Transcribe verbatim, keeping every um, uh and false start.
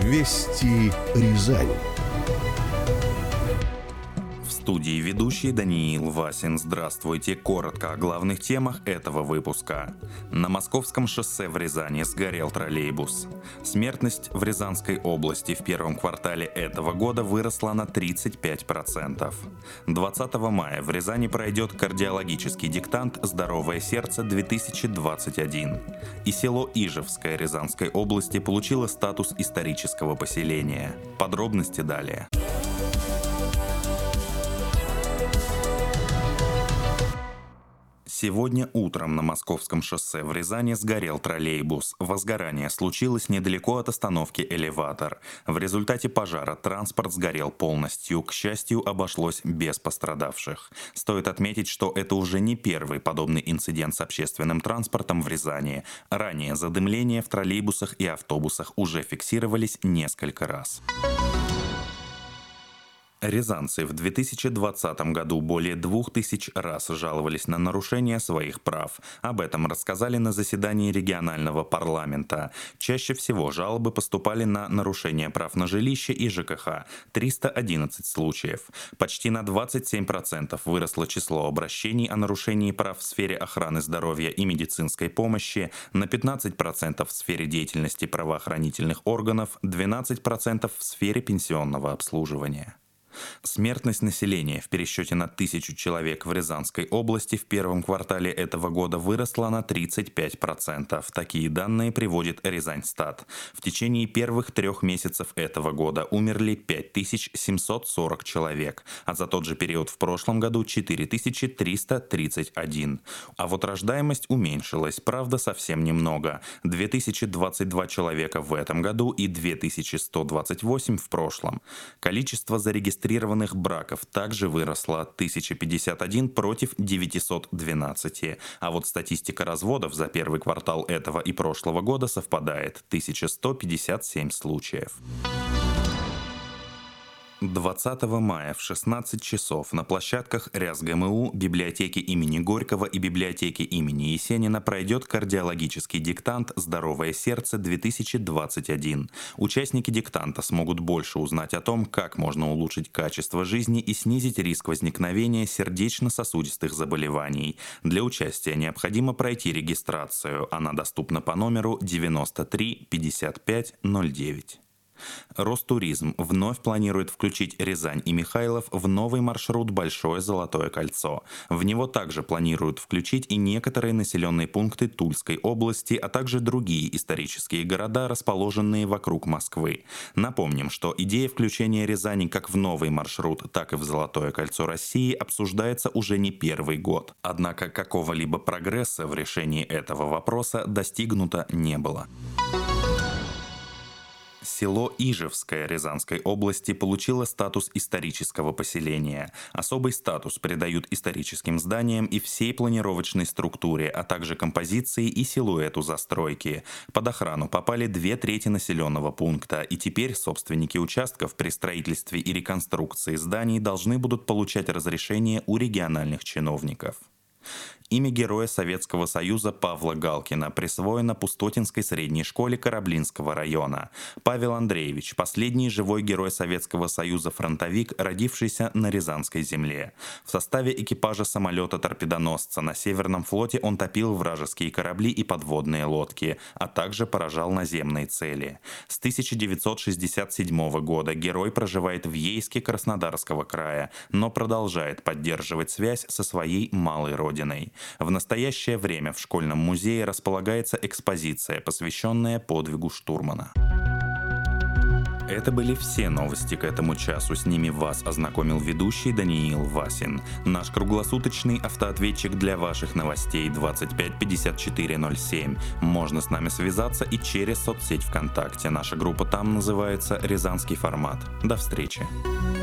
Вести Рязань. В студии ведущий Даниил Васин. Здравствуйте. Коротко о главных темах этого выпуска. На Московском шоссе в Рязани сгорел троллейбус. Смертность в Рязанской области в первом квартале этого года выросла на тридцать пять процентов. двадцатого мая в Рязани пройдет кардиологический диктант «Здоровое сердце-две тысячи двадцать один». И село Ижевское Рязанской области получило статус исторического поселения. Подробности далее. Сегодня утром на Московском шоссе в Рязани сгорел троллейбус. Возгорание случилось недалеко от остановки «Элеватор». В результате пожара транспорт сгорел полностью. К счастью, обошлось без пострадавших. Стоит отметить, что это уже не первый подобный инцидент с общественным транспортом в Рязани. Ранее задымления в троллейбусах и автобусах уже фиксировались несколько раз. Рязанцы в две тысячи двадцатом году более двух тысяч раз жаловались на нарушение своих прав. Об этом рассказали на заседании регионального парламента. Чаще всего жалобы поступали на нарушение прав на жилище и ЖКХ – триста одиннадцать случаев. Почти на двадцать семь процентов выросло число обращений о нарушении прав в сфере охраны здоровья и медицинской помощи, на пятнадцать процентов в сфере деятельности правоохранительных органов, двенадцать процентов в сфере пенсионного обслуживания. Смертность населения в пересчете на тысячу человек в Рязанской области в первом квартале этого года выросла на тридцать пять процентов. Такие данные приводит Рязаньстат. В течение первых трех месяцев этого года умерли пять тысяч семьсот сорок человек, а за тот же период в прошлом году четыре тысячи триста тридцать один. А вот рождаемость уменьшилась, правда, совсем немного. две тысячи двадцать два человека в этом году и две тысячи сто двадцать восемь в прошлом. Количество зарегистрированных Регистрированных браков также выросла тысяча пятьдесят один против девятисот двенадцати. А вот статистика разводов за первый квартал этого и прошлого года совпадает – тысяча сто пятьдесят семь случаев. двадцатого мая в шестнадцать часов на площадках РясГМУ, библиотеки имени Горького и библиотеки имени Есенина пройдет кардиологический диктант «Здоровое сердце-две тысячи двадцать один». Участники диктанта смогут больше узнать о том, как можно улучшить качество жизни и снизить риск возникновения сердечно-сосудистых заболеваний. Для участия необходимо пройти регистрацию. Она доступна по номеру девяносто три пятьдесят пять ноль девять. Ростуризм вновь планирует включить Рязань и Михайлов в новый маршрут «Большое Золотое кольцо». В него также планируют включить и некоторые населенные пункты Тульской области, а также другие исторические города, расположенные вокруг Москвы. Напомним, что идея включения Рязани как в новый маршрут, так и в Золотое кольцо России обсуждается уже не первый год. Однако какого-либо прогресса в решении этого вопроса достигнуто не было. Село Ижевское Рязанской области получило статус исторического поселения. Особый статус придают историческим зданиям и всей планировочной структуре, а также композиции и силуэту застройки. Под охрану попали две трети населенного пункта, и теперь собственники участков при строительстве и реконструкции зданий должны будут получать разрешение у региональных чиновников. Имя Героя Советского Союза Павла Галкина присвоено Пустотинской средней школе Кораблинского района. Павел Андреевич – последний живой герой Советского Союза фронтовик, родившийся на Рязанской земле. В составе экипажа самолета-торпедоносца на Северном флоте он топил вражеские корабли и подводные лодки, а также поражал наземные цели. С тысяча девятьсот шестьдесят седьмого года герой проживает в Ейске Краснодарского края, но продолжает поддерживать связь со своей малой родиной. В настоящее время в школьном музее располагается экспозиция, посвященная подвигу штурмана. Это были все новости к этому часу. С ними вас ознакомил ведущий Даниил Васин. Наш круглосуточный автоответчик для ваших новостей двадцать пять пятьдесят четыре ноль семь. Можно с нами связаться и через соцсеть ВКонтакте. Наша группа там называется «Рязанский формат». До встречи.